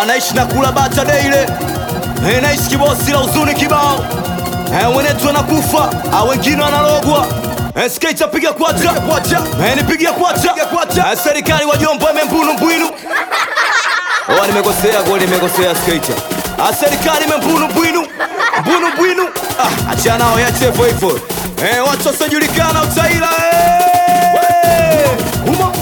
naishi na kula bata daily. Naishi kibosi la huzuni kibao. Wenetu wanakufa, wengine wanalogwa. Skater piga kwacha, nipigia kwacha. Serikali wajomba membunu mbwinu. Nimekosea goli, nimekosea skater. Serikali membunu mbwinu. Mbwinu. Achana nao yache hivyo. Watu wasiojulikana utaila. Huma.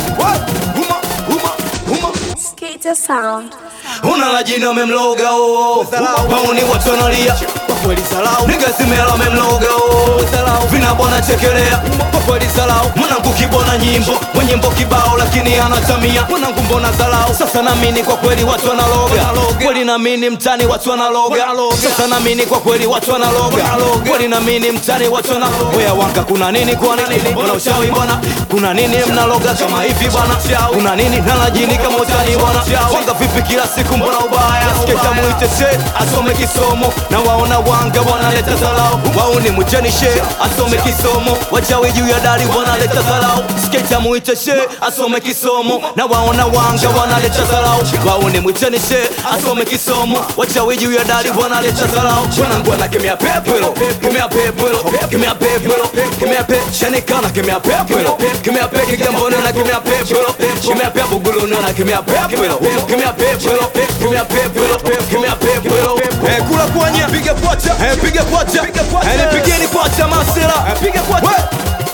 Skater sound. Una la jina memloga Mauni watu wanalia kwa kweli salau. Nigga zimela memloga vinabona chekelea kwa kweli salau. Mwanangu kibona nyimbo mwenyimbo kibao lakini anatamia. Mwanangu mbona zalau. Sasa namini kwa kweli watu wanaloga. Kweli namini mtani watu wanaloga. Sasa namini kwa kweli watu wanaloga. Kweli namini mtani watu wanaloga. Oya wanga kuna nini kwa nini? Mbona ushawi bwana? Kuna nini mnaloga kama hivi bwana? Kuna nini nalajini kama utani bwana? Wanga vipi kila siku mbona ubaya? Skater muite she asome kisomo. Na waona wanga wanaleta zalau. Wauni mujeni she asome kisomo. Wachawi juu ya dari wanaleta zalau. Skater muite she asome kisomo. Na waona wanga wanaleta zalau. Wauni mujeni she asome kisomo. Wachawi juu ya dari wanaleta zalau. Wanangu wanakemea pepelo. Kemea pepelo. Kemea pepelo. Kemea pe shanikana kemea pepelo. Kemea pe kigamboni na kemea pepelo. Kemea pe buguluni na kemea pepelo. Kemea pepelo. Kemea pepelo. Kemea pepelo. Kula kwanya piga kwacha. Piga kwacha. Nipigeni kwacha masela. Piga kwacha.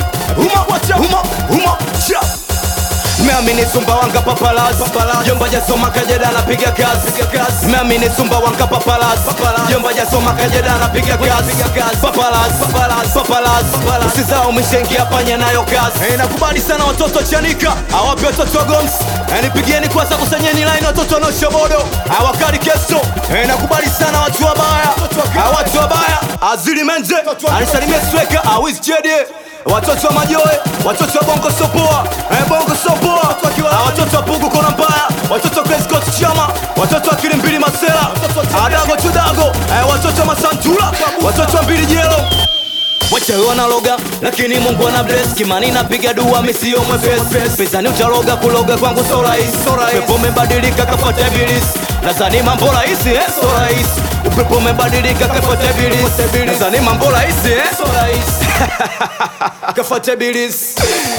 Huma. Meamini sumba wanga papalas. Jomba jasoma kajeda na piga kazi. Meamini sumba wanga papalas. Jomba jasoma kajeda na piga kazi. Papalas. Usizao mishengi apanya nayo kazi. Nakubali sana watoto chanika. Awapi watoto goms. Nipigieni kwanza kusanyeni line watoto no shobodo. Wakari keso. Nakubali sana watu wabaya. Watu wabaya. Azili menze. Anisalimie sweka. Awiz jedie. Watoto wa majoe, watoto wa bongo sopoa. Bongo sopoa. Watoto wa pugu kona mbaya. Watoto wa Grace Coast Chama. Watoto wa Kilimbili Masela. Adago chudago. Watoto wa Masantula. Watoto wa mbili jelo. Wachawi wanaloga, lakini Mungu ana bless. Kimani napiga dua misio mwepesi. Pesa utaloga kuloga kwangu so rahisi. Upepo umebadilika kafuata ibilisi. Nadhani mambo rahisi so rahisi. Upepo umebadilika kafuata ibilisi. Nadhani mambo rahisi so rahisi. Kafuata ibilisi.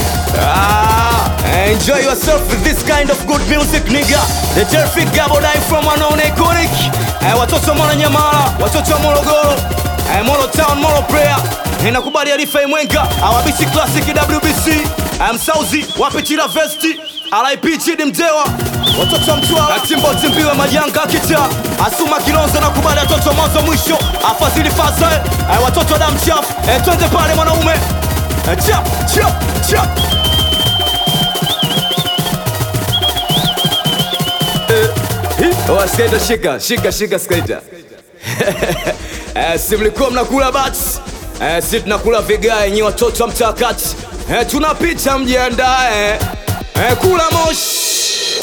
Enjoy yourself with this kind of good music nigga. The terrific Gabo die from unknown iconic. Watoto wa Mwananyamala, watoto wa Morogoro. Molo Town, Molo Prayer. Nakubali Arifa Imwenga. Awabishi Classic WBC. Msauzi, Wapitila Vesti. RIP Chidi Mdewa. Watoto wa Mtwara. Timbo Timbiwe Majanga Kita. Asuma Kilonzo nakubali watoto mwanzo mwisho. Afazili Faza. Watoto wa damu chafu. Twende pale mwanaume. Chap. Skater shika skater. Si mlikuwa mnakula bats. Si tunakula vigae nyi watoto wa mtakati. Tunapita mjiandae. Kula mosh.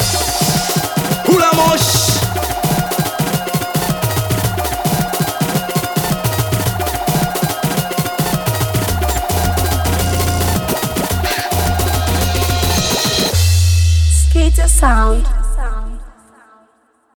Skater sound.